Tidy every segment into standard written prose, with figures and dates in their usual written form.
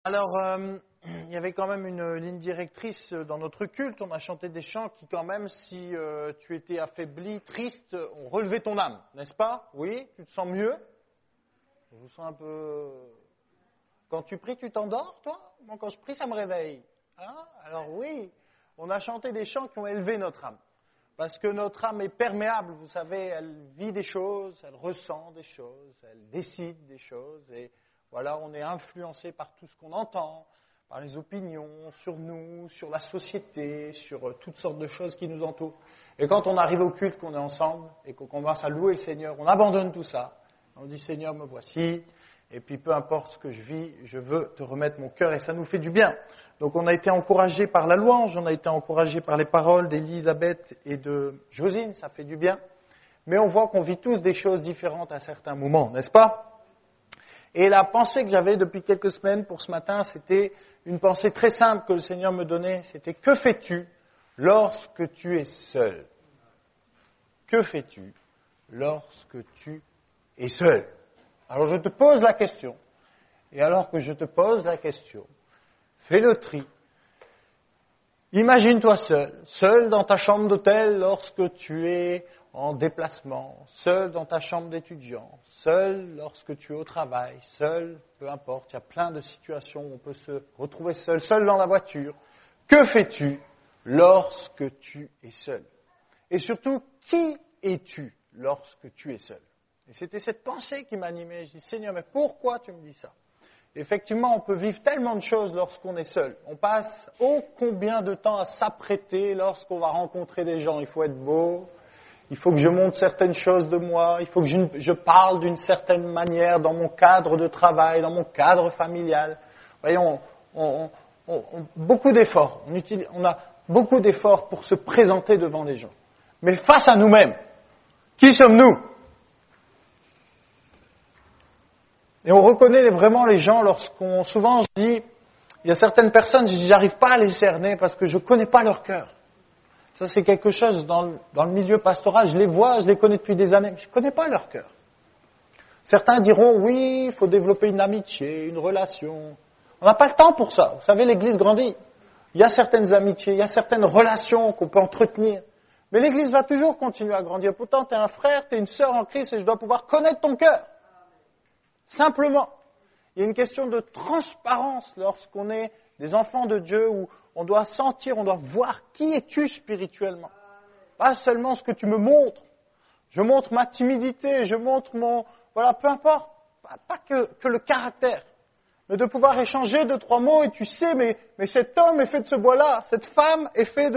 Alors, il y avait quand même une ligne directrice dans notre culte. On a chanté des chants qui, quand même, si tu étais affaibli, triste, ont relevé ton âme, n'est-ce pas? Oui? Tu te sens mieux? Je vous sens un peu... Quand tu pries, tu t'endors, toi? Moi, quand je prie, ça me réveille. Hein? Alors oui, on a chanté des chants qui ont élevé notre âme. Parce que notre âme est perméable, vous savez, elle vit des choses, elle ressent des choses, elle décide des choses. Et voilà, on est influencé par tout ce qu'on entend, par les opinions sur nous, sur la société, sur toutes sortes de choses qui nous entourent. Et quand on arrive au culte, qu'on est ensemble et qu'on commence à louer le Seigneur, on abandonne tout ça. On dit, Seigneur, me voici. Et puis, peu importe ce que je vis, je veux te remettre mon cœur et ça nous fait du bien. Donc, on a été encouragés par la louange, on a été encouragés par les paroles d'Élisabeth et de Josine, ça fait du bien. Mais on voit qu'on vit tous des choses différentes à certains moments, n'est-ce pas? Et la pensée que j'avais depuis quelques semaines pour ce matin, c'était une pensée très simple que le Seigneur me donnait. C'était, que fais-tu lorsque tu es seul? Que fais-tu lorsque tu es seul? Alors je te pose la question, et alors que je te pose la question, fais le tri. Imagine-toi seul dans ta chambre d'hôtel lorsque tu es en déplacement, seul dans ta chambre d'étudiant, seul lorsque tu es au travail, seul, peu importe, il y a plein de situations où on peut se retrouver seul dans la voiture. Que fais-tu lorsque tu es seul? Et surtout, qui es-tu lorsque tu es seul? Et c'était cette pensée qui m'animait. Je dis, Seigneur, mais pourquoi tu me dis ça? Effectivement, on peut vivre tellement de choses lorsqu'on est seul. On passe combien de temps à s'apprêter lorsqu'on va rencontrer des gens? Il faut être beau, il faut que je montre certaines choses de moi, il faut que je parle d'une certaine manière dans mon cadre de travail, dans mon cadre familial. Vous voyez, beaucoup d'efforts. On a beaucoup d'efforts pour se présenter devant les gens. Mais face à nous-mêmes, qui sommes-nous? Et on reconnaît vraiment les gens souvent je dis, il y a certaines personnes, j'arrive pas à les cerner parce que je connais pas leur cœur. Ça c'est quelque chose dans le milieu pastoral, je les vois, je les connais depuis des années, mais je connais pas leur cœur. Certains diront, oui, il faut développer une amitié, une relation. On n'a pas le temps pour ça. Vous savez, l'Église grandit. Il y a certaines amitiés, il y a certaines relations qu'on peut entretenir. Mais l'Église va toujours continuer à grandir. Pourtant, tu es un frère, tu es une sœur en Christ et je dois pouvoir connaître ton cœur. Simplement, il y a une question de transparence lorsqu'on est des enfants de Dieu où on doit sentir, on doit voir qui es-tu spirituellement. Pas seulement ce que tu me montres. Je montre ma timidité, je montre peu importe, pas que le caractère, mais de pouvoir échanger 2-3 mots et tu sais, mais cet homme est fait de ce bois-là, cette femme est fait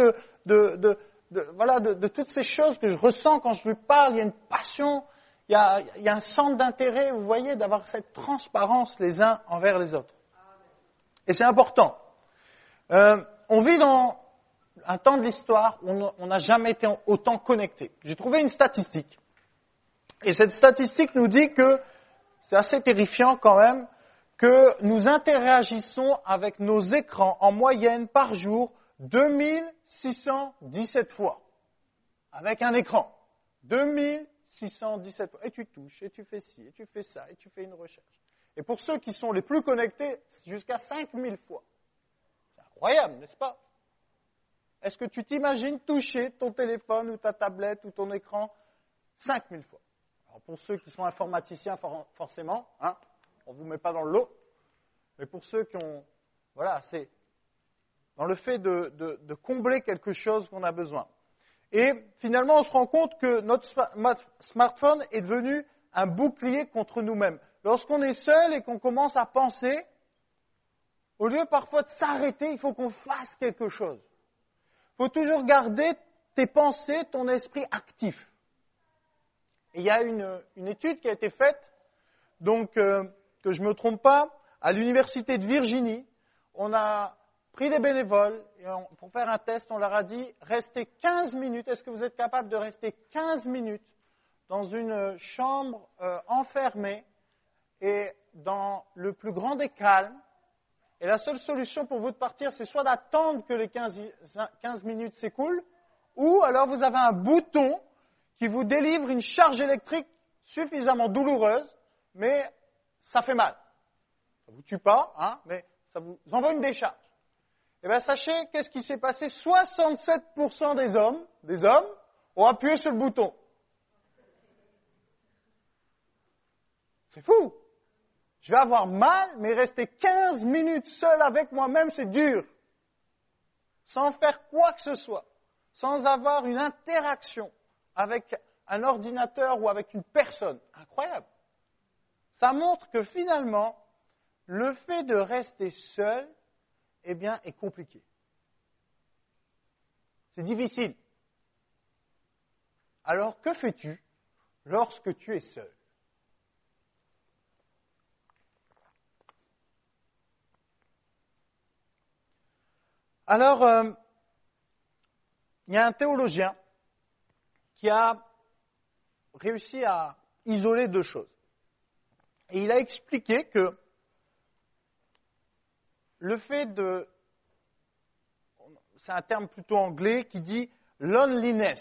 de toutes ces choses que je ressens quand je lui parle, il y a une passion. Il y a un centre d'intérêt, vous voyez, d'avoir cette transparence les uns envers les autres. Et c'est important. On vit dans un temps de l'histoire où on n'a jamais été autant connectés. J'ai trouvé une statistique. Et cette statistique nous dit que, c'est assez terrifiant quand même, que nous interagissons avec nos écrans en moyenne par jour 2617 fois. Avec un écran. 2617 fois. Et tu touches, et tu fais ci, et tu fais ça, et tu fais une recherche. Et pour ceux qui sont les plus connectés, jusqu'à 5000 fois. C'est incroyable, n'est-ce pas? Est-ce que tu t'imagines toucher ton téléphone ou ta tablette ou ton écran 5000 fois? Alors pour ceux qui sont informaticiens, forcément, on ne vous met pas dans le lot. Mais pour ceux qui ont... Voilà, c'est dans le fait de combler quelque chose qu'on a besoin. Et finalement, on se rend compte que notre smartphone est devenu un bouclier contre nous-mêmes. Lorsqu'on est seul et qu'on commence à penser, au lieu parfois de s'arrêter, il faut qu'on fasse quelque chose. Il faut toujours garder tes pensées, ton esprit actif. Et il y a une étude qui a été faite, donc que je ne me trompe pas, à l'université de Virginie. On a pris des bénévoles, et pour faire un test, on leur a dit, restez 15 minutes, est-ce que vous êtes capable de rester 15 minutes dans une chambre enfermée et dans le plus grand des calmes, et la seule solution pour vous de partir, c'est soit d'attendre que les 15 minutes s'écoulent, ou alors vous avez un bouton qui vous délivre une charge électrique suffisamment douloureuse, mais ça fait mal. Ça ne vous tue pas, mais ça vous envoie une décharge. Eh bien, sachez, qu'est-ce qui s'est passé? 67% des hommes ont appuyé sur le bouton. C'est fou. Je vais avoir mal, mais rester 15 minutes seul avec moi-même, c'est dur. Sans faire quoi que ce soit, sans avoir une interaction avec un ordinateur ou avec une personne. Incroyable. Ça montre que finalement, le fait de rester seul, eh bien, est compliqué. C'est difficile. Alors, que fais-tu lorsque tu es seul? Alors, il y a un théologien qui a réussi à isoler deux choses. Et il a expliqué que le fait de... C'est un terme plutôt anglais qui dit loneliness,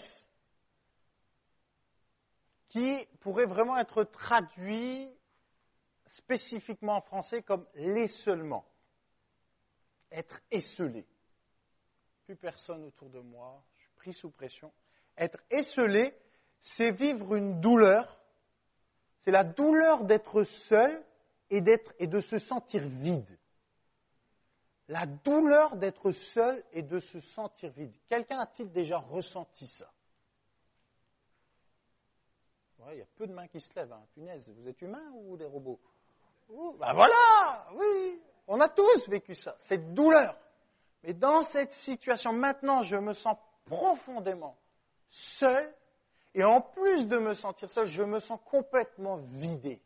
qui pourrait vraiment être traduit spécifiquement en français comme l'esseulement. Être esseulé. Plus personne autour de moi, je suis pris sous pression. Être esseulé, c'est vivre une douleur. C'est la douleur d'être seul et de se sentir vide. La douleur d'être seul et de se sentir vide. Quelqu'un a-t-il déjà ressenti ça? Ouais, il y a peu de mains qui se lèvent. Hein. Punaise, vous êtes humains ou des robots? Ben voilà, oui, on a tous vécu ça, cette douleur. Mais dans cette situation, maintenant, je me sens profondément seul, et en plus de me sentir seul, je me sens complètement vidé.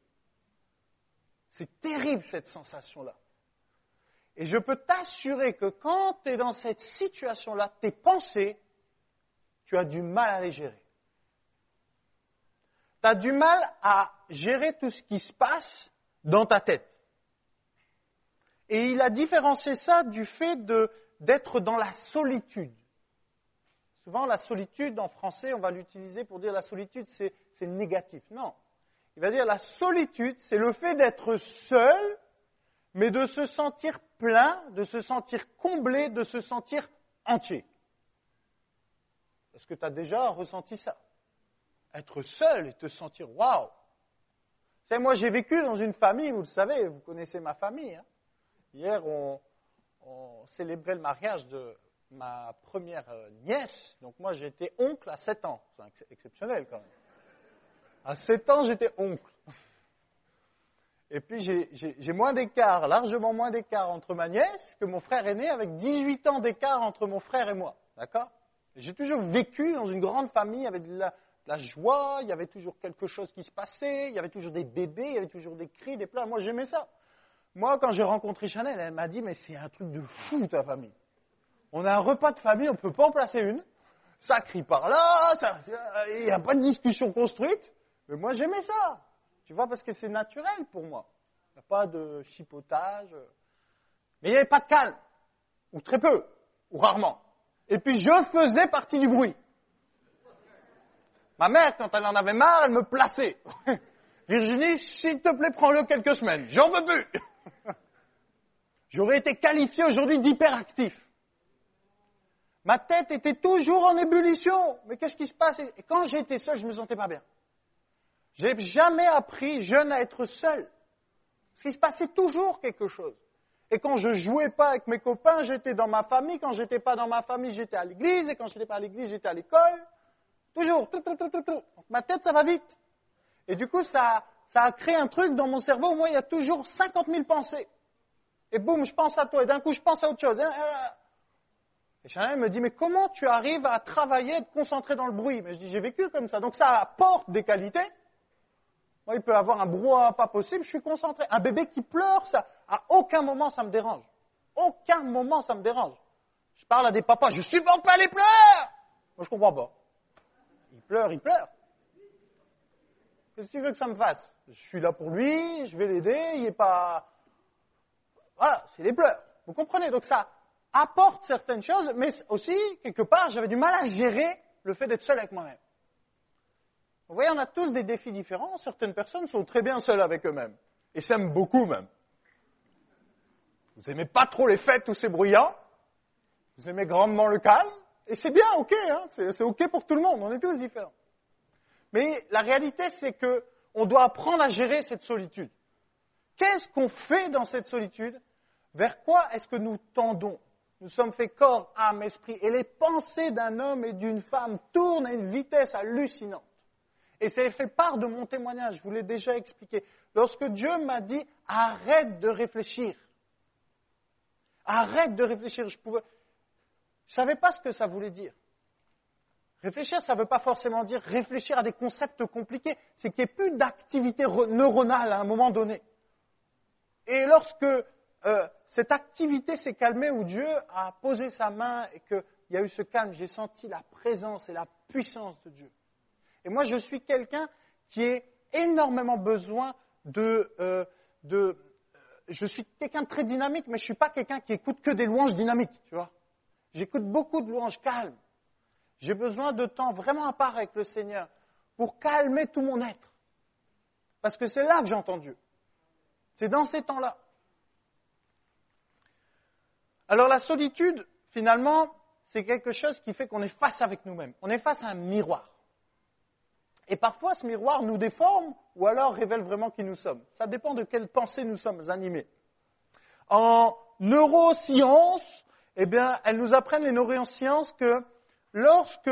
C'est terrible cette sensation-là. Et je peux t'assurer que quand tu es dans cette situation-là, tes pensées, tu as du mal à les gérer. Tu as du mal à gérer tout ce qui se passe dans ta tête. Et il a différencié ça du fait d'être dans la solitude. Souvent, la solitude, en français, on va l'utiliser pour dire la solitude, c'est négatif. Non. Il va dire la solitude, c'est le fait d'être seul, mais de se sentir plein, de se sentir comblé, de se sentir entier. Est-ce que tu as déjà ressenti ça? Être seul et te sentir waouh! Vous savez, moi, j'ai vécu dans une famille, vous le savez, vous connaissez ma famille. Hein? Hier, on célébrait le mariage de ma première nièce. Donc moi, j'étais oncle à 7 ans. C'est exceptionnel quand même. À 7 ans, j'étais oncle. Et puis, j'ai moins d'écart, largement moins d'écart entre ma nièce que mon frère aîné, avec 18 ans d'écart entre mon frère et moi. D'accord? J'ai toujours vécu dans une grande famille avec de la joie, il y avait toujours quelque chose qui se passait, il y avait toujours des bébés, il y avait toujours des cris, des pleurs. Moi, j'aimais ça. Moi, quand j'ai rencontré Chanel, elle m'a dit, mais c'est un truc de fou, ta famille. On a un repas de famille, on ne peut pas en placer une. Ça crie par là, il n'y a pas de discussion construite. Mais moi, j'aimais ça. Tu vois, parce que c'est naturel pour moi. Il n'y a pas de chipotage. Mais il n'y avait pas de calme. Ou très peu. Ou rarement. Et puis, je faisais partie du bruit. Ma mère, quand elle en avait marre, elle me plaçait. Virginie, s'il te plaît, prends-le quelques semaines. J'en veux plus. J'aurais été qualifié aujourd'hui d'hyperactif. Ma tête était toujours en ébullition. Mais qu'est-ce qui se passe? Et quand j'étais seul, je ne me sentais pas bien. Je n'ai jamais appris, jeune, à être seul. Parce qu'il se passait toujours quelque chose. Et quand je ne jouais pas avec mes copains, j'étais dans ma famille. Quand je n'étais pas dans ma famille, j'étais à l'église. Et quand je n'étais pas à l'église, j'étais à l'école. Toujours, tout. Donc, ma tête, ça va vite. Et du coup, ça a créé un truc dans mon cerveau où moi, il y a toujours 50 000 pensées. Et boum, je pense à toi. Et d'un coup, je pense à autre chose. Et Chanel me dit, mais comment tu arrives à travailler, à te concentrer dans le bruit? Mais je dis, j'ai vécu comme ça. Donc ça apporte des qualités. Moi, il peut avoir un brouhaha pas possible, je suis concentré. Un bébé qui pleure, ça, à aucun moment ça me dérange. Aucun moment ça me dérange. Je parle à des papas, je supporte pas les pleurs. Moi, je comprends pas. Il pleure. Qu'est-ce que tu veux que ça me fasse? Je suis là pour lui, je vais l'aider, il n'est pas... Voilà, c'est les pleurs. Vous comprenez? Donc ça apporte certaines choses, mais aussi, quelque part, j'avais du mal à gérer le fait d'être seul avec moi-même. Vous voyez, on a tous des défis différents. Certaines personnes sont très bien seules avec eux-mêmes. Et s'aiment beaucoup même. Vous n'aimez pas trop les fêtes où c'est bruyant. Vous aimez grandement le calme. Et c'est bien, ok, hein, c'est ok pour tout le monde, on est tous différents. Mais la réalité, c'est qu'on doit apprendre à gérer cette solitude. Qu'est-ce qu'on fait dans cette solitude? Vers quoi est-ce que nous tendons? Nous sommes faits corps, âme, esprit. Et les pensées d'un homme et d'une femme tournent à une vitesse hallucinante. Et ça fait part de mon témoignage, je vous l'ai déjà expliqué. Lorsque Dieu m'a dit, arrête de réfléchir. Arrête de réfléchir. Je ne savais pas ce que ça voulait dire. Réfléchir, ça ne veut pas forcément dire réfléchir à des concepts compliqués. C'est qu'il n'y ait plus d'activité neuronale à un moment donné. Et lorsque cette activité s'est calmée, où Dieu a posé sa main et qu'il y a eu ce calme, j'ai senti la présence et la puissance de Dieu. Et moi, je suis quelqu'un qui a énormément besoin je suis quelqu'un de très dynamique, mais je ne suis pas quelqu'un qui écoute que des louanges dynamiques, tu vois. J'écoute beaucoup de louanges calmes. J'ai besoin de temps vraiment à part avec le Seigneur pour calmer tout mon être. Parce que c'est là que j'entends Dieu. C'est dans ces temps-là. Alors la solitude, finalement, c'est quelque chose qui fait qu'on est face avec nous-mêmes. On est face à un miroir. Et parfois, ce miroir nous déforme ou alors révèle vraiment qui nous sommes. Ça dépend de quelle pensée nous sommes animés. En neurosciences, eh bien, elles nous apprennent, les neurosciences, que lorsque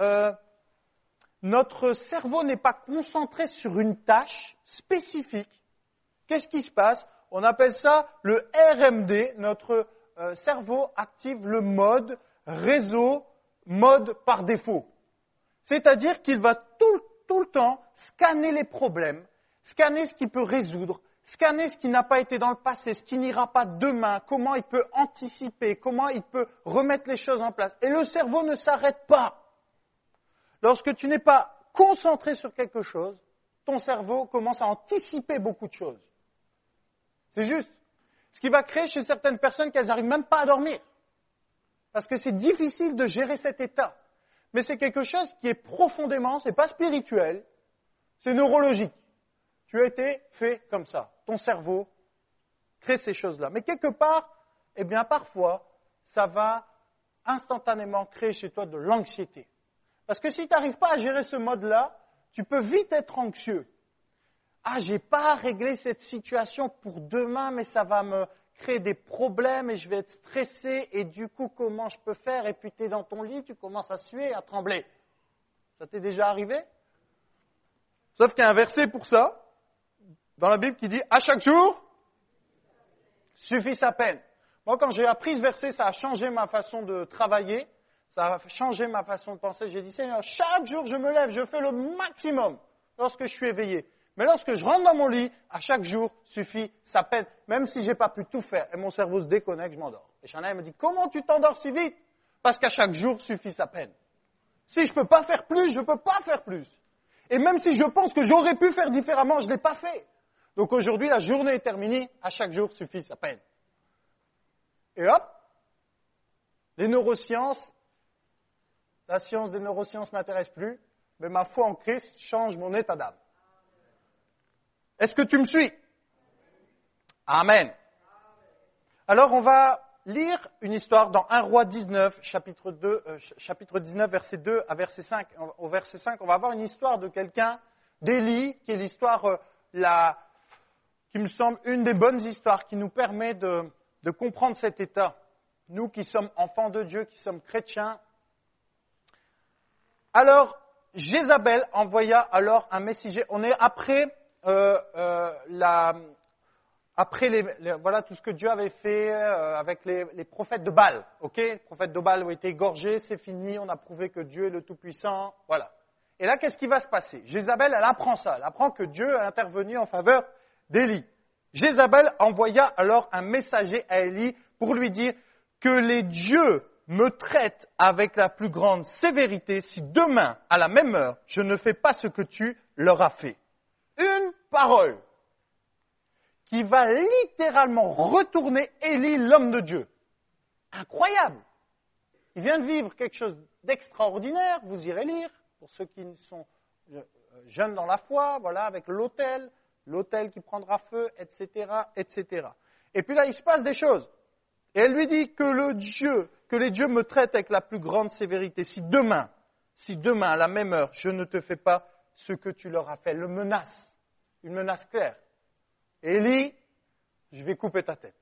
notre cerveau n'est pas concentré sur une tâche spécifique, qu'est-ce qui se passe? On appelle ça le RMD. Notre cerveau active le mode réseau, mode par défaut. C'est-à-dire qu'il va tout le temps scanner les problèmes, scanner ce qu'il peut résoudre, scanner ce qui n'a pas été dans le passé, ce qui n'ira pas demain, comment il peut anticiper, comment il peut remettre les choses en place. Et le cerveau ne s'arrête pas. Lorsque tu n'es pas concentré sur quelque chose, ton cerveau commence à anticiper beaucoup de choses. C'est juste. Ce qui va créer chez certaines personnes qu'elles n'arrivent même pas à dormir. Parce que c'est difficile de gérer cet état. Mais c'est quelque chose qui est profondément, c'est pas spirituel, c'est neurologique. Tu as été fait comme ça. Ton cerveau crée ces choses-là. Mais quelque part, eh bien parfois, ça va instantanément créer chez toi de l'anxiété. Parce que si tu n'arrives pas à gérer ce mode-là, tu peux vite être anxieux. Ah, j'ai pas réglé cette situation pour demain, mais ça va me créer des problèmes et je vais être stressé et du coup, comment je peux faire? Et puis tu es dans ton lit, tu commences à suer, à trembler. Ça t'est déjà arrivé? Sauf qu'il y a un verset pour ça, dans la Bible, qui dit « À chaque jour, suffit sa peine ». Moi, quand j'ai appris ce verset, ça a changé ma façon de travailler, ça a changé ma façon de penser. J'ai dit « Seigneur, chaque jour, je me lève, je fais le maximum lorsque je suis éveillé. Mais lorsque je rentre dans mon lit, à chaque jour suffit sa peine, même si je n'ai pas pu tout faire. Et mon cerveau se déconnecte, je m'endors. Et Chanel me dit, comment tu t'endors si vite? Parce qu'à chaque jour suffit sa peine. Si je ne peux pas faire plus, je ne peux pas faire plus. Et même si je pense que j'aurais pu faire différemment, je ne l'ai pas fait. Donc aujourd'hui, la journée est terminée, à chaque jour suffit sa peine. Et hop, les neurosciences, la science des neurosciences ne m'intéresse plus, mais ma foi en Christ change mon état d'âme. Est-ce que tu me suis? Amen. Alors, on va lire une histoire dans 1 Roi 19, chapitre 19, verset 2 à verset 5. Au verset 5, on va avoir une histoire de quelqu'un, d'Élie, qui est l'histoire, qui me semble une des bonnes histoires, qui nous permet de comprendre cet état. Nous qui sommes enfants de Dieu, qui sommes chrétiens. Alors, Jézabel envoya alors un messager. On est après... voilà tout ce que Dieu avait fait avec les prophètes de Baal. Ok, les prophètes de Baal ont été égorgés, c'est fini, on a prouvé que Dieu est le Tout-Puissant. Voilà. Et là, qu'est-ce qui va se passer? Jézabel, elle apprend ça. Elle apprend que Dieu a intervenu en faveur d'Élie. Jézabel envoya alors un messager à Élie pour lui dire que les dieux me traitent avec la plus grande sévérité si demain, à la même heure, je ne fais pas ce que tu leur as fait. Une parole qui va littéralement retourner Élie, l'homme de Dieu. Incroyable! Il vient de vivre quelque chose d'extraordinaire, vous irez lire, pour ceux qui sont jeunes dans la foi, voilà, avec l'autel qui prendra feu, etc., etc. Et puis là, il se passe des choses. Et elle lui dit que les dieux me traitent avec la plus grande sévérité. Si demain, à la même heure, je ne te fais pas ce que tu leur as fait, le menace, une menace claire. Élie, je vais couper ta tête.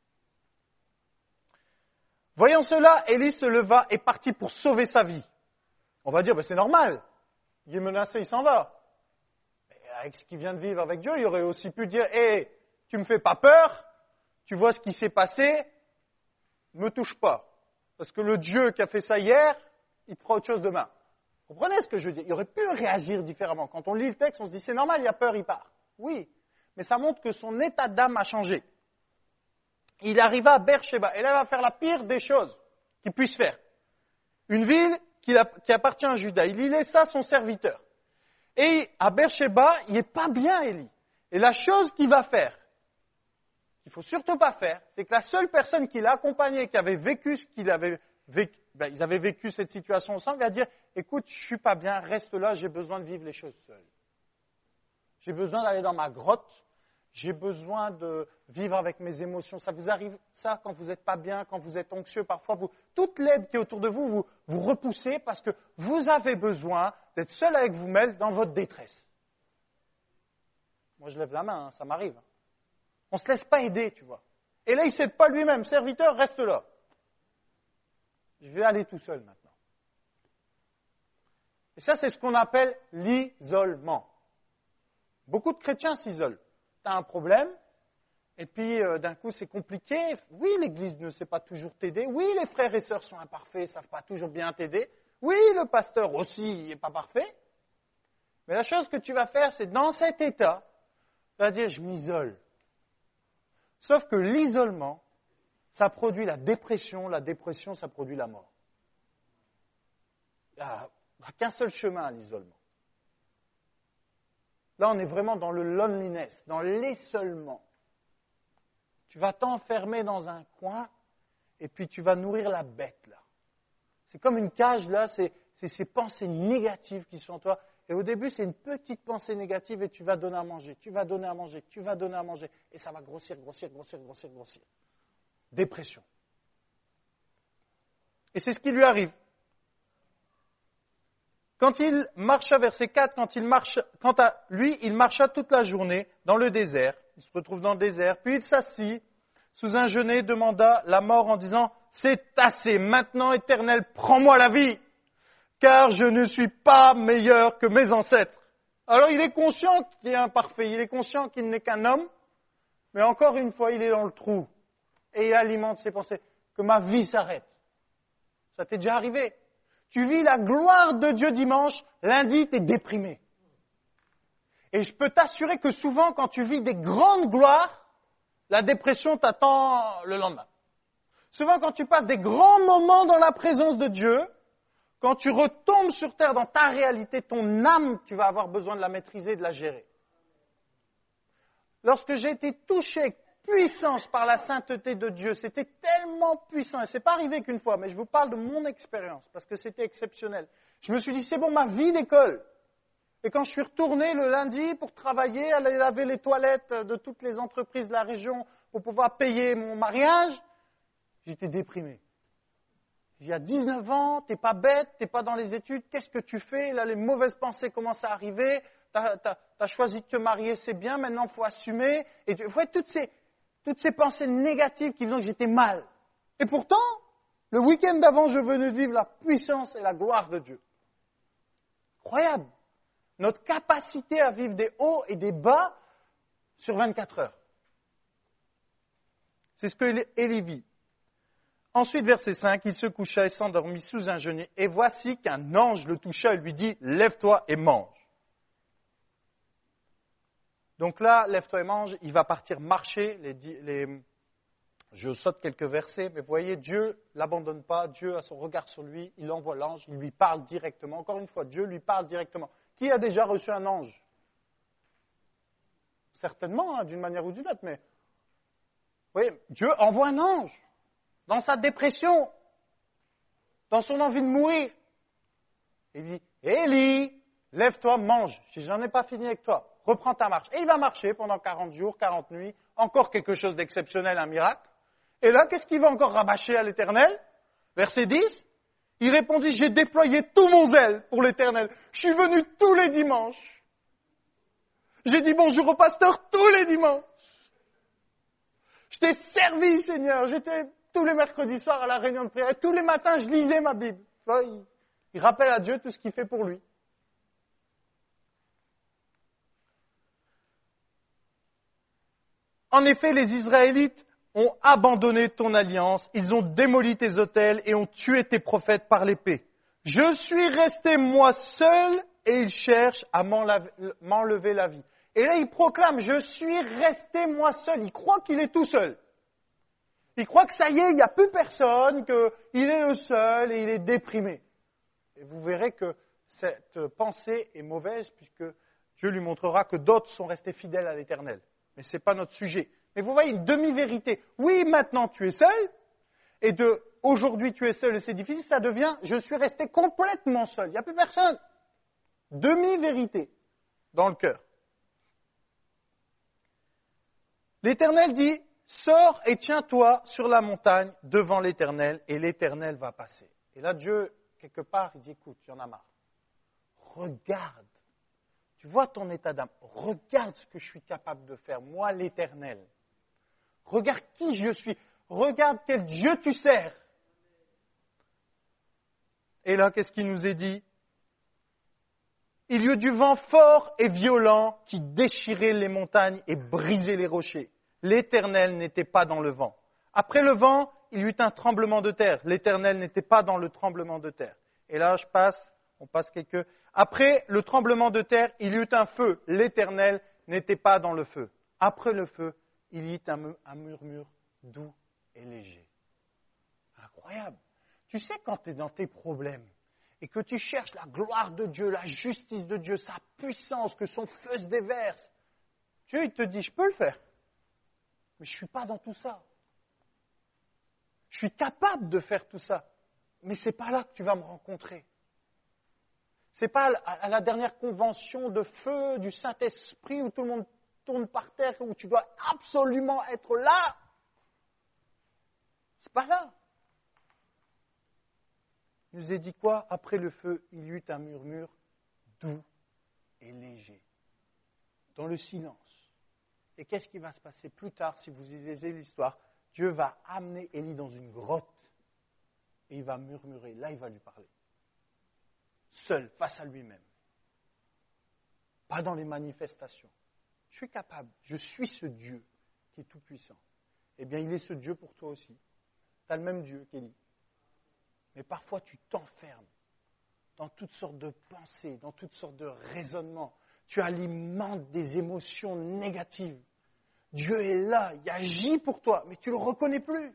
Voyant cela, Élie se leva et partit pour sauver sa vie. On va dire, c'est normal, il est menacé, il s'en va. Et avec ce qu'il vient de vivre avec Dieu, il aurait aussi pu dire, hé, tu me fais pas peur, tu vois ce qui s'est passé, me touche pas. Parce que le Dieu qui a fait ça hier, il te fera autre chose demain. Vous comprenez ce que je veux dire? Il aurait pu réagir différemment. Quand on lit le texte, on se dit, c'est normal, il a peur, il part. Oui, mais ça montre que son état d'âme a changé. Il arriva à Beersheba, et là, il va faire la pire des choses qu'il puisse faire. Une ville qui appartient à Juda. Il y laissa son serviteur. Et à Beersheba, il n'est pas bien, Élie. Et la chose qu'il va faire, qu'il ne faut surtout pas faire, c'est que la seule personne qui l'a accompagné, qui avait vécu ce qu'il avait vécu, ils avaient vécu cette situation ensemble, va dire, écoute, je ne suis pas bien, reste là, j'ai besoin de vivre les choses seul. J'ai besoin d'aller dans ma grotte, j'ai besoin de vivre avec mes émotions. Ça vous arrive, ça, quand vous n'êtes pas bien, quand vous êtes anxieux, parfois, toute l'aide qui est autour de vous, vous repoussez parce que vous avez besoin d'être seul avec vous-même dans votre détresse. Moi, je lève la main, ça m'arrive. On ne se laisse pas aider, tu vois. Et là, il ne s'aide pas lui-même. Serviteur, reste là. Je vais aller tout seul maintenant. Et ça, c'est ce qu'on appelle l'isolement. Beaucoup de chrétiens s'isolent. Tu as un problème, et puis d'un coup, c'est compliqué. Oui, l'Église ne sait pas toujours t'aider. Oui, les frères et sœurs sont imparfaits, ne savent pas toujours bien t'aider. Oui, le pasteur aussi n'est pas parfait. Mais la chose que tu vas faire, c'est dans cet état, tu vas dire, je m'isole. Sauf que l'isolement, ça produit la dépression, ça produit la mort. Il n'y a qu'un seul chemin à l'isolement. Là, on est vraiment dans le loneliness, dans l'isolement. Tu vas t'enfermer dans un coin et puis tu vas nourrir la bête, là. C'est comme une cage, là, c'est ces pensées négatives qui sont en toi. Et au début, c'est une petite pensée négative et tu vas donner à manger, tu vas donner à manger, tu vas donner à manger. Et ça va grossir. Dépression. Et c'est ce qui lui arrive. Quand il marcha, verset 4, quant à lui, il marcha toute la journée dans le désert. Il se retrouve dans le désert. Puis il s'assit sous un genêt, demanda la mort en disant, c'est assez, maintenant, Éternel, prends-moi la vie, car je ne suis pas meilleur que mes ancêtres. Alors il est conscient qu'il est imparfait, il est conscient qu'il n'est qu'un homme, mais encore une fois, il est dans le trou. Et il alimente ses pensées, que ma vie s'arrête. Ça t'est déjà arrivé? Tu vis la gloire de Dieu dimanche, lundi, tu es déprimé. Et je peux t'assurer que souvent, quand tu vis des grandes gloires, la dépression t'attend le lendemain. Souvent, quand tu passes des grands moments dans la présence de Dieu, quand tu retombes sur terre dans ta réalité, ton âme, tu vas avoir besoin de la maîtriser, de la gérer. Lorsque j'ai été touché avec puissance par la sainteté de Dieu, c'était tellement puissant, et ce n'est pas arrivé qu'une fois, mais je vous parle de mon expérience, parce que c'était exceptionnel. Je me suis dit, c'est bon, ma vie d'école. Et quand je suis retourné le lundi pour travailler, aller laver les toilettes de toutes les entreprises de la région pour pouvoir payer mon mariage, j'étais déprimé. Il y a 19 ans, t'es pas bête, t'es pas dans les études, qu'est-ce que tu fais? Là, les mauvaises pensées commencent à arriver, t'as choisi de te marier, c'est bien, maintenant il faut assumer. Et tu vois, toutes ces pensées négatives qui faisaient que j'étais mal. Et pourtant, le week-end d'avant, je venais de vivre la puissance et la gloire de Dieu. Incroyable. Notre capacité à vivre des hauts et des bas sur 24 heures. C'est ce que Élie vit. Ensuite, verset 5, il se coucha et s'endormit sous un genêt. Et voici qu'un ange le toucha et lui dit, lève-toi et mange. Donc là, lève-toi et mange, il va partir marcher. Je saute quelques versets, mais vous voyez, Dieu ne l'abandonne pas, Dieu a son regard sur lui, il envoie l'ange, il lui parle directement. Encore une fois, Dieu lui parle directement. Qui a déjà reçu un ange? Certainement, d'une manière ou d'une autre, mais vous voyez, Dieu envoie un ange dans sa dépression, dans son envie de mourir. Il dit, Élie, lève-toi, mange, si j'en ai pas fini avec toi, reprends ta marche. Et il va marcher pendant 40 jours, 40 nuits, encore quelque chose d'exceptionnel, un miracle. Et là, qu'est-ce qu'il va encore rabâcher à l'Éternel? Verset 10, il répondit, j'ai déployé tout mon zèle pour l'Éternel. Je suis venu tous les dimanches. J'ai dit bonjour au pasteur tous les dimanches. Je t'ai servi, Seigneur. J'étais tous les mercredis soirs à la réunion de prière. Et tous les matins, je lisais ma Bible. Tu vois, il rappelle à Dieu tout ce qu'il fait pour lui. En effet, les Israélites ont abandonné ton alliance, ils ont démoli tes autels et ont tué tes prophètes par l'épée. Je suis resté moi seul et ils cherchent à m'enlever la vie. Et là, il proclame, je suis resté moi seul. Il croit qu'il est tout seul. Il croit que ça y est, il n'y a plus personne, qu'il est le seul et il est déprimé. Et vous verrez que cette pensée est mauvaise puisque Dieu lui montrera que d'autres sont restés fidèles à l'Éternel. Mais ce n'est pas notre sujet. Mais vous voyez une demi-vérité. Oui, maintenant tu es seul, et de aujourd'hui tu es seul et c'est difficile, ça devient je suis resté complètement seul. Il n'y a plus personne. Demi-vérité dans le cœur. L'Éternel dit, sors et tiens-toi sur la montagne devant l'Éternel, et l'Éternel va passer. Et là, Dieu, quelque part, il dit, écoute, il y en a marre. Regarde. Tu vois ton état d'âme. Regarde ce que je suis capable de faire, moi l'Éternel. Regarde qui je suis. Regarde quel Dieu tu sers. Et là, qu'est-ce qui nous est dit? Il y eut du vent fort et violent qui déchirait les montagnes et brisait les rochers. L'Éternel n'était pas dans le vent. Après le vent, il y eut un tremblement de terre. L'Éternel n'était pas dans le tremblement de terre. Et là, on passe quelques... Après le tremblement de terre, il y eut un feu. L'Éternel n'était pas dans le feu. Après le feu, il y eut un murmure doux et léger. Incroyable. Tu sais, quand tu es dans tes problèmes et que tu cherches la gloire de Dieu, la justice de Dieu, sa puissance, que son feu se déverse, Dieu, il te dit, je peux le faire. Mais je ne suis pas dans tout ça. Je suis capable de faire tout ça. Mais ce n'est pas là que tu vas me rencontrer. Ce n'est pas à la dernière convention de feu du Saint-Esprit où tout le monde tourne par terre, où tu dois absolument être là. C'est pas là. Il nous est dit quoi? Après le feu, il y eut un murmure doux et léger, dans le silence. Et qu'est-ce qui va se passer plus tard, si vous lisez l'histoire? Dieu va amener Élie dans une grotte et il va murmurer. Là, il va lui parler. Seul, face à lui-même. Pas dans les manifestations. Je suis capable, je suis ce Dieu qui est tout-puissant. Eh bien, il est ce Dieu pour toi aussi. Tu as le même Dieu qu'Élie. Mais parfois, tu t'enfermes dans toutes sortes de pensées, dans toutes sortes de raisonnements. Tu alimentes des émotions négatives. Dieu est là, il agit pour toi, mais tu ne le reconnais plus.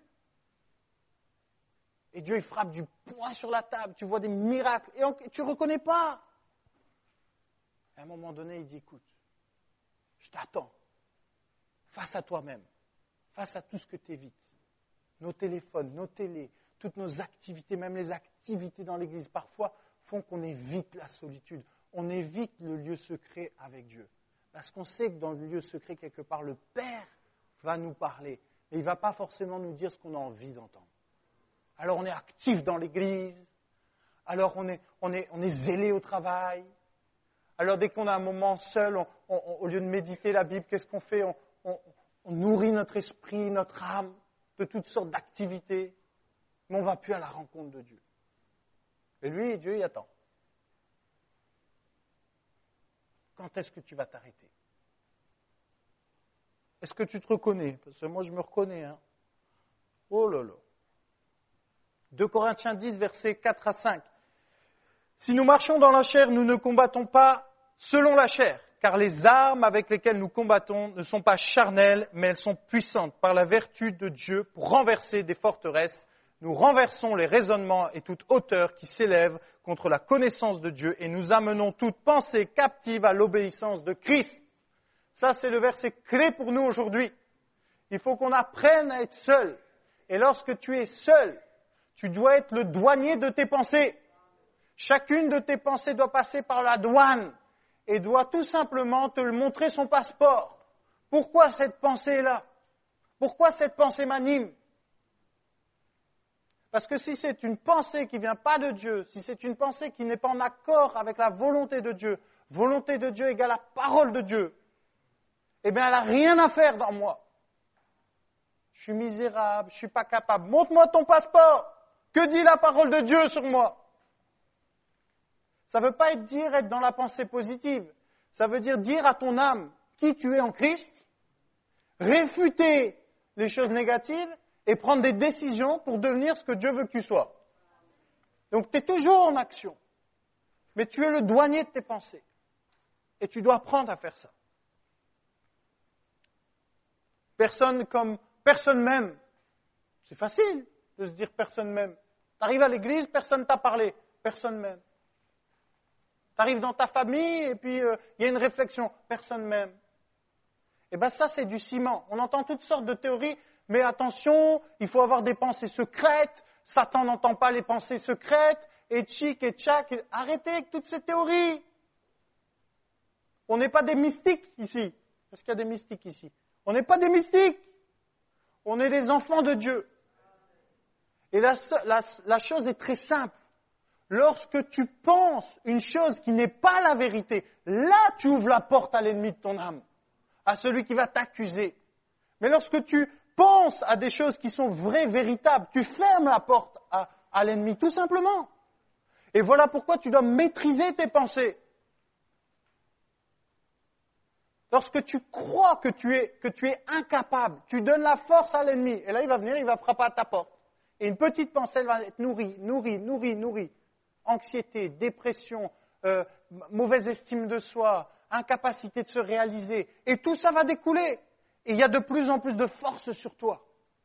Et Dieu, il frappe du poing sur la table, tu vois des miracles, et tu ne reconnais pas. À un moment donné, il dit, écoute, je t'attends, face à toi-même, face à tout ce que tu évites. Nos téléphones, nos télés, toutes nos activités, même les activités dans l'église, parfois, font qu'on évite la solitude. On évite le lieu secret avec Dieu. Parce qu'on sait que dans le lieu secret, quelque part, le Père va nous parler. Mais il ne va pas forcément nous dire ce qu'on a envie d'entendre. Alors on est actif dans l'église. Alors on est zélé au travail. Alors dès qu'on a un moment seul, au lieu de méditer la Bible, qu'est-ce qu'on fait? On nourrit notre esprit, notre âme, de toutes sortes d'activités. Mais on ne va plus à la rencontre de Dieu. Et lui, Dieu, il attend. Quand est-ce que tu vas t'arrêter? Est-ce que tu te reconnais? Parce que moi, je me reconnais. Hein. Oh là là. 2 Corinthiens 10, versets 4 à 5. Si nous marchons dans la chair, nous ne combattons pas selon la chair, car les armes avec lesquelles nous combattons ne sont pas charnelles, mais elles sont puissantes par la vertu de Dieu pour renverser des forteresses. Nous renversons les raisonnements et toute hauteur qui s'élève contre la connaissance de Dieu et nous amenons toute pensée captive à l'obéissance de Christ. Ça, c'est le verset clé pour nous aujourd'hui. Il faut qu'on apprenne à être seul. Et lorsque tu es seul, tu dois être le douanier de tes pensées. Chacune de tes pensées doit passer par la douane et doit tout simplement te montrer son passeport. Pourquoi cette pensée est là? Pourquoi cette pensée m'anime? Parce que si c'est une pensée qui ne vient pas de Dieu, si c'est une pensée qui n'est pas en accord avec la volonté de Dieu égale la parole de Dieu, eh bien, elle n'a rien à faire dans moi. Je suis misérable, je ne suis pas capable. Montre-moi ton passeport. Que dit la parole de Dieu sur moi? Ça ne veut pas dire être dans la pensée positive. Ça veut dire à ton âme qui tu es en Christ, réfuter les choses négatives et prendre des décisions pour devenir ce que Dieu veut que tu sois. Donc tu es toujours en action. Mais tu es le douanier de tes pensées. Et tu dois apprendre à faire ça. Personne m'aime. C'est facile de se dire personne m'aime. Tu arrives à l'église, personne ne t'a parlé. Personne m'aime. Tu arrives dans ta famille et puis il y a une réflexion. Personne m'aime. Et bien ça, c'est du ciment. On entend toutes sortes de théories, mais attention, il faut avoir des pensées secrètes. Satan n'entend pas les pensées secrètes. Et tchic et tchac. Arrêtez avec toutes ces théories. On n'est pas des mystiques ici. Est-ce qu'il y a des mystiques ici? On n'est pas des mystiques. On est des enfants de Dieu. Et la chose est très simple. Lorsque tu penses une chose qui n'est pas la vérité, là tu ouvres la porte à l'ennemi de ton âme, à celui qui va t'accuser. Mais lorsque tu penses à des choses qui sont vraies, véritables, tu fermes la porte à l'ennemi, tout simplement. Et voilà pourquoi tu dois maîtriser tes pensées. Lorsque tu crois que tu es incapable, tu donnes la force à l'ennemi, et là il va venir, il va frapper à ta porte. Et une petite pensée, elle va être nourrie. Anxiété, dépression, mauvaise estime de soi, incapacité de se réaliser. Et tout ça va découler. Et il y a de plus en plus de force sur toi.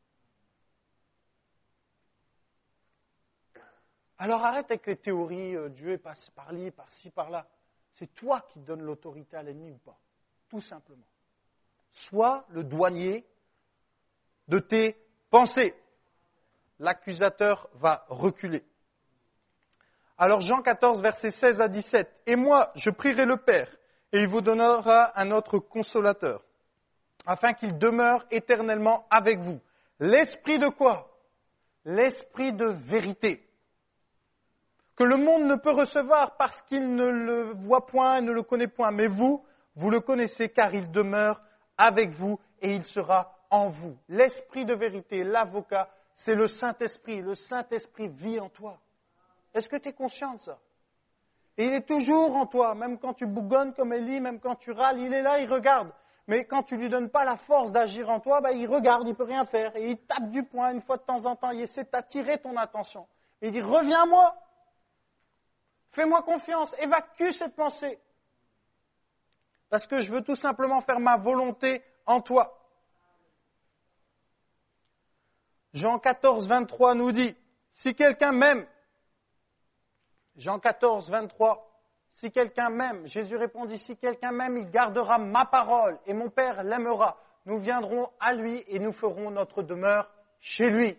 Alors arrête avec les théories, Dieu est passé par-ci, par-là. C'est toi qui donnes l'autorité à l'ennemi ou pas. Tout simplement. Sois le douanier de tes pensées. L'accusateur va reculer. Alors Jean 14, versets 16 à 17. « Et moi, je prierai le Père, et il vous donnera un autre consolateur, afin qu'il demeure éternellement avec vous. » L'esprit de quoi? L'esprit de vérité, que le monde ne peut recevoir parce qu'il ne le voit point et ne le connaît point. Mais vous le connaissez car il demeure avec vous et il sera en vous. L'esprit de vérité, l'avocat, c'est le Saint-Esprit. Le Saint-Esprit vit en toi. Est-ce que tu es conscient de ça? Et il est toujours en toi, même quand tu bougonnes comme Élie, même quand tu râles, il est là, il regarde. Mais quand tu ne lui donnes pas la force d'agir en toi, il regarde, il ne peut rien faire. Et il tape du poing une fois de temps en temps, il essaie d'attirer ton attention. Et il dit, reviens à moi, fais-moi confiance, évacue cette pensée. Parce que je veux tout simplement faire ma volonté en toi. Jean 14, 23 nous dit, si quelqu'un m'aime, Jean 14, 23, si quelqu'un m'aime, Jésus répondit, si quelqu'un m'aime, il gardera ma parole et mon Père l'aimera. Nous viendrons à lui et nous ferons notre demeure chez lui.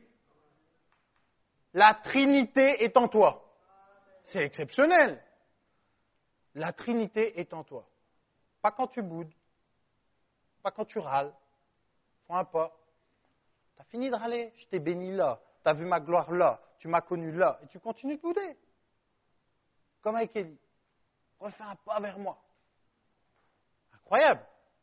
La Trinité est en toi. C'est exceptionnel. La Trinité est en toi. Pas quand tu boudes, pas quand tu râles. Prends un pas. Tu as fini de râler, je t'ai béni là, tu as vu ma gloire là, tu m'as connu là, et tu continues de bouder. Comme avec Élie. Refais un pas vers moi. Incroyable.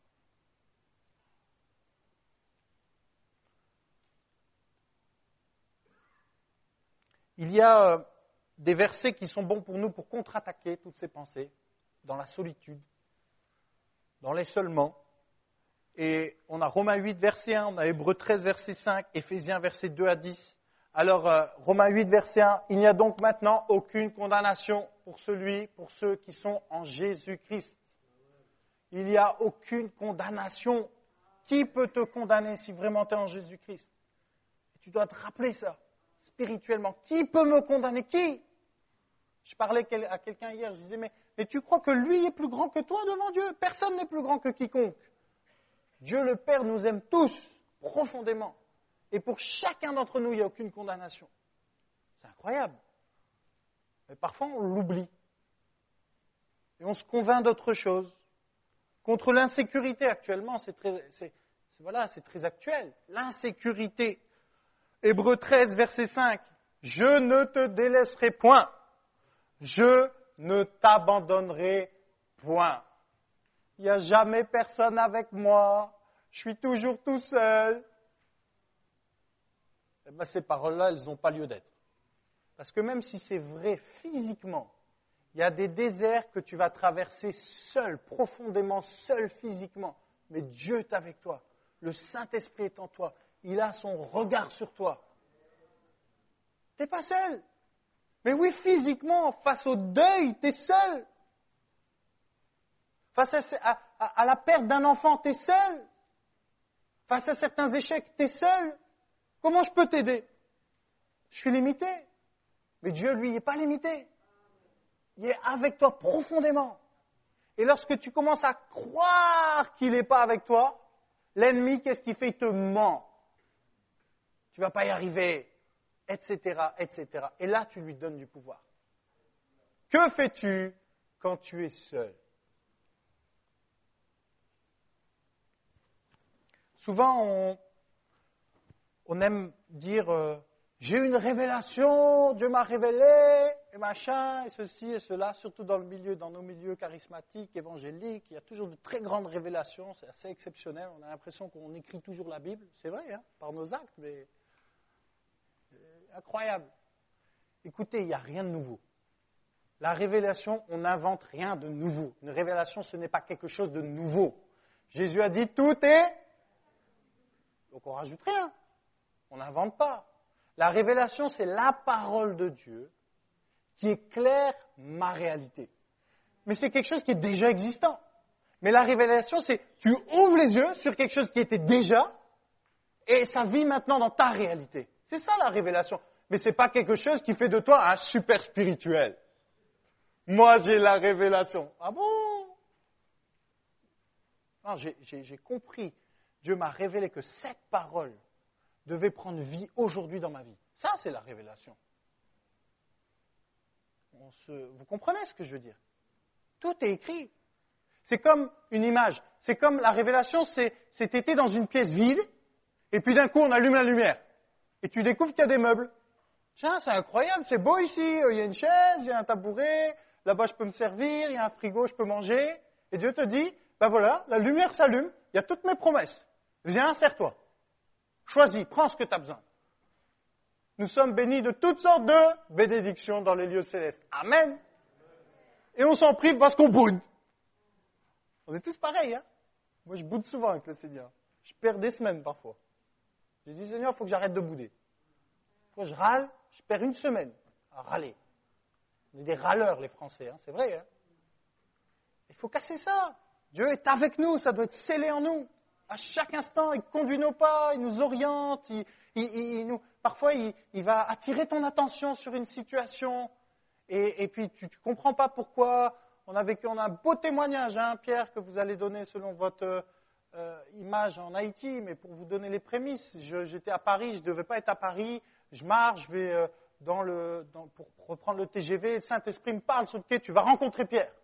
Il y a des versets qui sont bons pour nous pour contre-attaquer toutes ces pensées, dans la solitude, dans les seulements. Et on a Romains 8, verset 1, on a Hébreux 13, verset 5, Éphésiens, verset 2 à 10. Alors, Romains 8, verset 1, il n'y a donc maintenant aucune condamnation pour ceux qui sont en Jésus-Christ. Il n'y a aucune condamnation. Qui peut te condamner si vraiment tu es en Jésus-Christ? Tu dois te rappeler ça, spirituellement. Qui peut me condamner? Qui? Je parlais à quelqu'un hier, je disais, mais tu crois que lui est plus grand que toi devant Dieu? Personne n'est plus grand que quiconque. Dieu le Père nous aime tous profondément. Et pour chacun d'entre nous, il n'y a aucune condamnation. C'est incroyable. Mais parfois, on l'oublie. Et on se convainc d'autre chose. Contre l'insécurité, actuellement, c'est très actuel. L'insécurité. Hébreux 13, verset 5. Je ne te délaisserai point. Je ne t'abandonnerai point. Il n'y a jamais personne avec moi. Je suis toujours tout seul. Eh bien, ces paroles-là, elles n'ont pas lieu d'être. Parce que même si c'est vrai physiquement, il y a des déserts que tu vas traverser seul, profondément seul physiquement. Mais Dieu est avec toi. Le Saint-Esprit est en toi. Il a son regard sur toi. Tu n'es pas seul. Mais oui, physiquement, face au deuil, tu es seul. Face à la perte d'un enfant, tu es seul. Face à certains échecs, tu es seul. Comment je peux t'aider? Je suis limité. Mais Dieu, lui, n'est pas limité. Il est avec toi profondément. Et lorsque tu commences à croire qu'il n'est pas avec toi, l'ennemi, qu'est-ce qu'il fait? Il te ment. Tu ne vas pas y arriver, etc., etc. Et là, tu lui donnes du pouvoir. Que fais-tu quand tu es seul? Souvent, on aime dire j'ai eu une révélation, Dieu m'a révélé, et machin, et ceci et cela, surtout dans nos milieux charismatiques, évangéliques, il y a toujours de très grandes révélations, c'est assez exceptionnel, on a l'impression qu'on écrit toujours la Bible, c'est vrai, hein, par nos actes, mais incroyable. Écoutez, il n'y a rien de nouveau. La révélation, on n'invente rien de nouveau. Une révélation, ce n'est pas quelque chose de nouveau. Jésus a dit tout est... Donc on ne rajoute rien. On n'invente pas. La révélation, c'est la parole de Dieu qui éclaire ma réalité. Mais c'est quelque chose qui est déjà existant. Mais la révélation, c'est tu ouvres les yeux sur quelque chose qui était déjà et ça vit maintenant dans ta réalité. C'est ça la révélation. Mais ce n'est pas quelque chose qui fait de toi un super spirituel. Moi, j'ai la révélation. Ah bon? Non, j'ai compris. Dieu m'a révélé que cette parole devait prendre vie aujourd'hui dans ma vie. Ça, c'est la révélation. Vous comprenez ce que je veux dire? Tout est écrit. C'est comme une image. C'est comme la révélation, c'est été dans une pièce vide, et puis d'un coup, on allume la lumière. Et tu découvres qu'il y a des meubles. Tiens, c'est incroyable, c'est beau ici. Il y a une chaise, il y a un tabouret, là-bas, je peux me servir, il y a un frigo, je peux manger. Et Dieu te dit, ben voilà, la lumière s'allume, il y a toutes mes promesses. Viens, sers-toi. Choisis, prends ce que tu as besoin. Nous sommes bénis de toutes sortes de bénédictions dans les lieux célestes. Amen. Et on s'en prive parce qu'on boude. On est tous pareils, hein? Moi, je boude souvent avec le Seigneur. Je perds des semaines parfois. J'ai dit, Seigneur, il faut que j'arrête de bouder. Quand je râle, je perds une semaine à râler. On est des râleurs, les Français, hein? C'est vrai, hein? Il faut casser ça. Dieu est avec nous, ça doit être scellé en nous. À chaque instant, il conduit nos pas, il nous oriente, parfois il va attirer ton attention sur une situation, et puis tu ne comprends pas pourquoi. On a un beau témoignage, hein, Pierre, que vous allez donner selon votre image en Haïti, mais pour vous donner les prémices, j'étais à Paris, je ne devais pas être à Paris, je marche, je vais pour reprendre le TGV, le Saint-Esprit me parle sur le quai, tu vas rencontrer Pierre.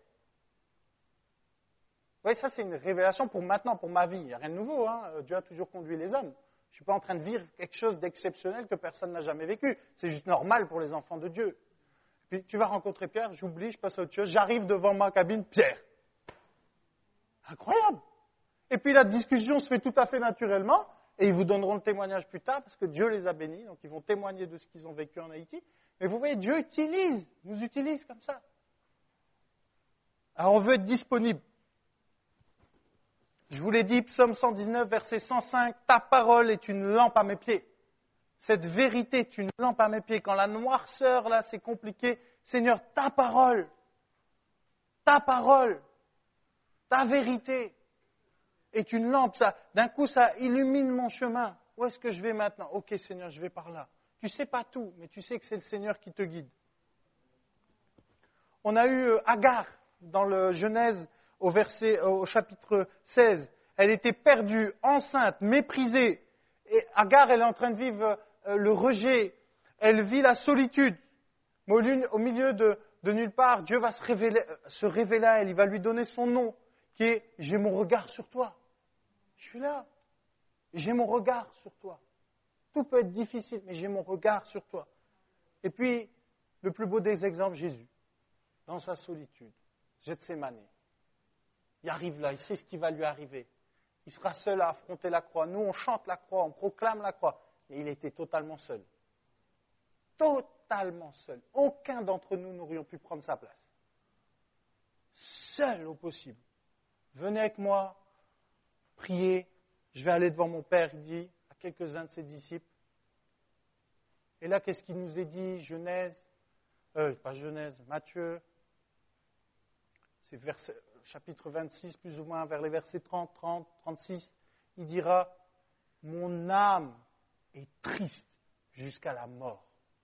Oui, ça c'est une révélation pour maintenant, pour ma vie. Il n'y a rien de nouveau. Hein. Dieu a toujours conduit les hommes. Je ne suis pas en train de vivre quelque chose d'exceptionnel que personne n'a jamais vécu. C'est juste normal pour les enfants de Dieu. Puis tu vas rencontrer Pierre, j'oublie, je passe à autre chose. J'arrive devant ma cabine, Pierre. Incroyable. Et puis la discussion se fait tout à fait naturellement. Et ils vous donneront le témoignage plus tard parce que Dieu les a bénis. Donc ils vont témoigner de ce qu'ils ont vécu en Haïti. Mais vous voyez, Dieu nous utilise comme ça. Alors on veut être disponible. Je vous l'ai dit, Psaume 119, verset 105, « Ta parole est une lampe à mes pieds. » Cette vérité est une lampe à mes pieds. Quand la noirceur, là, c'est compliqué, Seigneur, ta parole, ta vérité est une lampe. D'un coup, ça illumine mon chemin. Où est-ce que je vais maintenant? Ok, Seigneur, je vais par là. Tu ne sais pas tout, mais tu sais que c'est le Seigneur qui te guide. On a eu Agar dans le Genèse, au chapitre 16, elle était perdue, enceinte, méprisée. Et Agar, elle est en train de vivre le rejet. Elle vit la solitude. Mais au milieu de nulle part, Dieu va se révéler à elle. Il va lui donner son nom, qui est « J'ai mon regard sur toi ». Je suis là. J'ai mon regard sur toi. Tout peut être difficile, mais j'ai mon regard sur toi. Et puis, le plus beau des exemples, Jésus, dans sa solitude, Gethsémani. Il arrive là, il sait ce qui va lui arriver. Il sera seul à affronter la croix. Nous, on chante la croix, on proclame la croix. Mais il était totalement seul. Totalement seul. Aucun d'entre nous n'aurions pu prendre sa place. Seul au possible. Venez avec moi, priez. Je vais aller devant mon Père, il dit à quelques-uns de ses disciples. Et là, qu'est-ce qu'il nous est dit? Matthieu. C'est chapitre 26, plus ou moins, vers les versets 30, 36. Il dira, mon âme est triste jusqu'à la mort.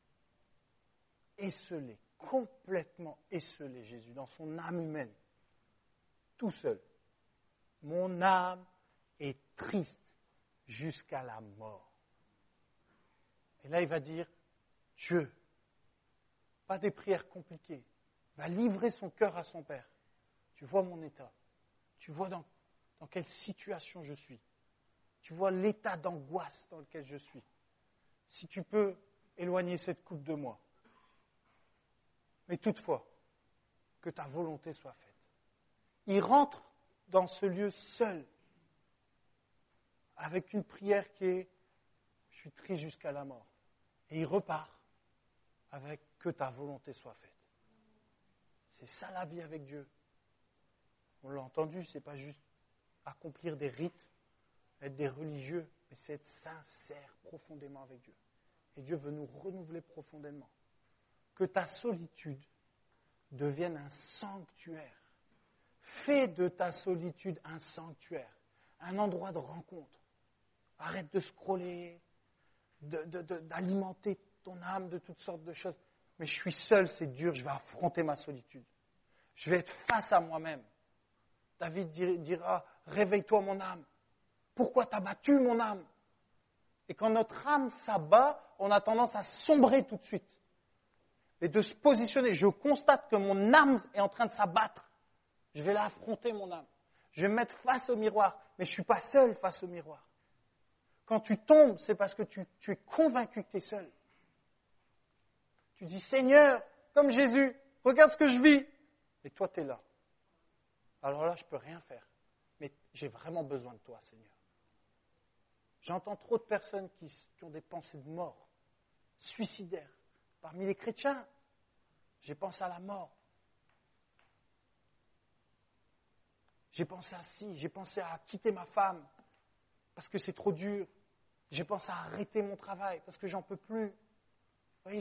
Esselé, complètement esselé, Jésus, dans son âme humaine, tout seul. Mon âme est triste jusqu'à la mort. Et là, il va dire, Dieu, pas des prières compliquées, va livrer son cœur à son Père. Tu vois mon état, tu vois dans quelle situation je suis, tu vois l'état d'angoisse dans lequel je suis. Si tu peux éloigner cette coupe de moi, mais toutefois, que ta volonté soit faite. Il rentre dans ce lieu seul, avec une prière qui est « je suis triste jusqu'à la mort ». Et il repart avec « que ta volonté soit faite ». C'est ça la vie avec Dieu. On l'a entendu, ce n'est pas juste accomplir des rites, être des religieux, mais c'est être sincère profondément avec Dieu. Et Dieu veut nous renouveler profondément. Que ta solitude devienne un sanctuaire. Fais de ta solitude un sanctuaire, un endroit de rencontre. Arrête de scroller, d'alimenter ton âme de toutes sortes de choses. Mais je suis seul, c'est dur, je vais affronter ma solitude. Je vais être face à moi-même. David dira, réveille-toi mon âme. Pourquoi t'as battu mon âme? Et quand notre âme s'abat, on a tendance à sombrer tout de suite. Et de se positionner. Je constate que mon âme est en train de s'abattre. Je vais l'affronter, mon âme. Je vais me mettre face au miroir. Mais je ne suis pas seul face au miroir. Quand tu tombes, c'est parce que tu es convaincu que tu es seul. Tu dis, Seigneur, comme Jésus, regarde ce que je vis. Et toi, tu es là. Alors là, je ne peux rien faire. Mais j'ai vraiment besoin de toi, Seigneur. J'entends trop de personnes qui ont des pensées de mort, suicidaires. Parmi les chrétiens, j'ai pensé à la mort. J'ai pensé à ci, j'ai pensé à quitter ma femme parce que c'est trop dur. J'ai pensé à arrêter mon travail parce que j'en peux plus. Vous voyez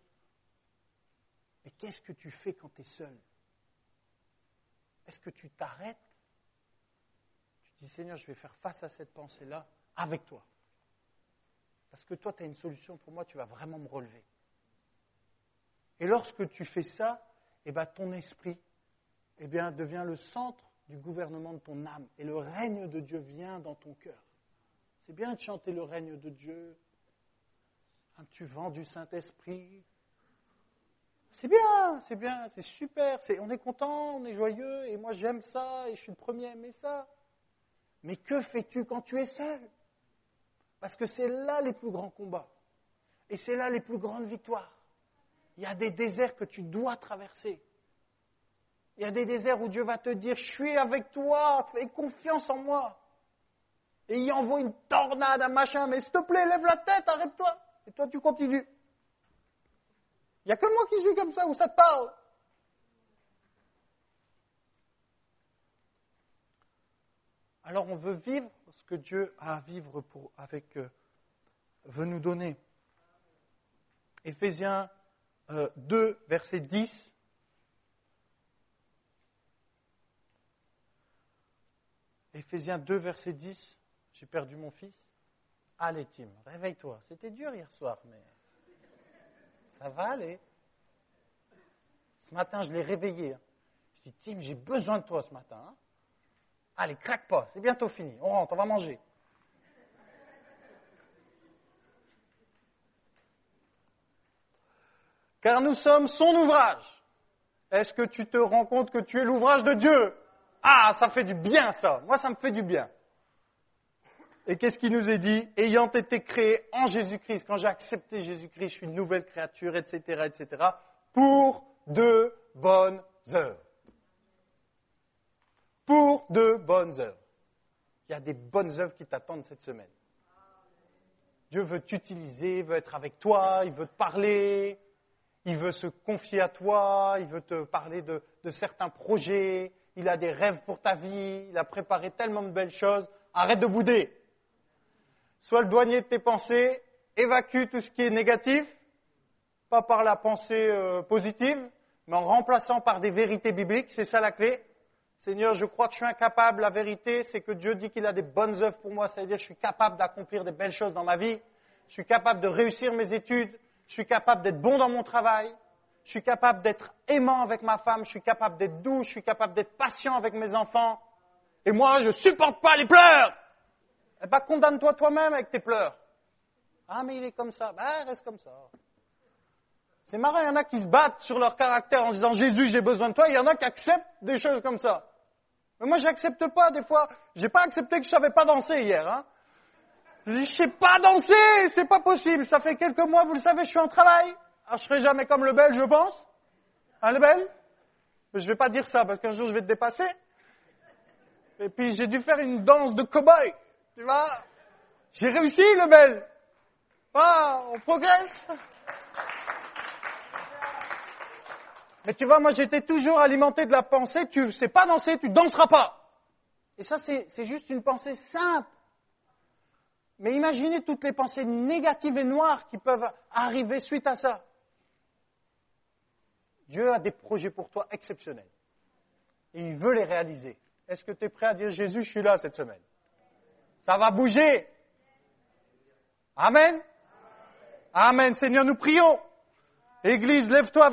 Mais qu'est-ce que tu fais quand tu es seul? Est-ce que tu t'arrêtes? Tu dis, Seigneur, je vais faire face à cette pensée-là avec toi. Parce que toi, tu as une solution pour moi, tu vas vraiment me relever. Et lorsque tu fais ça, ton esprit devient le centre du gouvernement de ton âme. Et le règne de Dieu vient dans ton cœur. C'est bien de chanter le règne de Dieu. Tu vent du Saint-Esprit. C'est bien, c'est super. On est content, on est joyeux. Et moi, j'aime ça et je suis le premier à aimer ça. Mais que fais-tu quand tu es seul? Parce que c'est là les plus grands combats. Et c'est là les plus grandes victoires. Il y a des déserts que tu dois traverser. Il y a des déserts où Dieu va te dire, je suis avec toi, fais confiance en moi. Et il envoie une tornade, un machin, mais s'il te plaît, lève la tête, arrête-toi. Et toi, tu continues. Il n'y a que moi qui suis comme ça, où ça te parle. Alors on veut vivre ce que Dieu a à vivre veut nous donner. Éphésiens 2, verset 10. Éphésiens 2, verset 10. J'ai perdu mon fils. Allez, Tim, réveille-toi. C'était dur hier soir, mais ça va aller. Ce matin, je l'ai réveillé. Je dis, Tim, j'ai besoin de toi ce matin. Hein. Allez, craque pas, c'est bientôt fini. On rentre, on va manger. Car nous sommes son ouvrage. Est-ce que tu te rends compte que tu es l'ouvrage de Dieu? Ah, ça fait du bien ça. Moi, ça me fait du bien. Et qu'est-ce qui nous est dit? Ayant été créé en Jésus-Christ, quand j'ai accepté Jésus-Christ, je suis une nouvelle créature, etc., etc., pour de bonnes œuvres. Pour de bonnes œuvres. Il y a des bonnes œuvres qui t'attendent cette semaine. Dieu veut t'utiliser, il veut être avec toi, il veut te parler, il veut se confier à toi, il veut te parler de certains projets, il a des rêves pour ta vie, il a préparé tellement de belles choses. Arrête de bouder. Sois le douanier de tes pensées, évacue tout ce qui est négatif, pas par la pensée positive, mais en remplaçant par des vérités bibliques, c'est ça la clé. Seigneur, je crois que je suis incapable, la vérité, c'est que Dieu dit qu'il a des bonnes œuvres pour moi, c'est-à-dire que je suis capable d'accomplir des belles choses dans ma vie, je suis capable de réussir mes études, je suis capable d'être bon dans mon travail, je suis capable d'être aimant avec ma femme, je suis capable d'être doux, je suis capable d'être patient avec mes enfants, et moi, je ne supporte pas les pleurs. Eh bien, condamne-toi toi-même avec tes pleurs. Ah, mais il est comme ça. Ben, reste comme ça. C'est marrant, il y en a qui se battent sur leur caractère en disant « Jésus, j'ai besoin de toi », il y en a qui acceptent des choses comme ça. Mais moi, je n'accepte pas, des fois. Je n'ai pas accepté que je ne savais pas danser hier. Hein. Je dis « Je ne sais pas danser, c'est pas possible. Ça fait quelques mois, vous le savez, je suis en travail. Alors, je ne serai jamais comme le Belge, je pense. Hein, le Belge? Mais je ne vais pas dire ça, parce qu'un jour, je vais te dépasser. Et puis, j'ai dû faire une danse de cow-boy. Tu vois, j'ai réussi, le Belge. Ah, on progresse. Mais tu vois, moi, j'étais toujours alimenté de la pensée, tu ne sais pas danser, tu ne danseras pas. Et ça, c'est juste une pensée simple. Mais imaginez toutes les pensées négatives et noires qui peuvent arriver suite à ça. Dieu a des projets pour toi exceptionnels. Et il veut les réaliser. Est-ce que tu es prêt à dire, Jésus, je suis là cette semaine? Ça va bouger. Amen. Amen. Seigneur, nous prions. Église, lève-toi.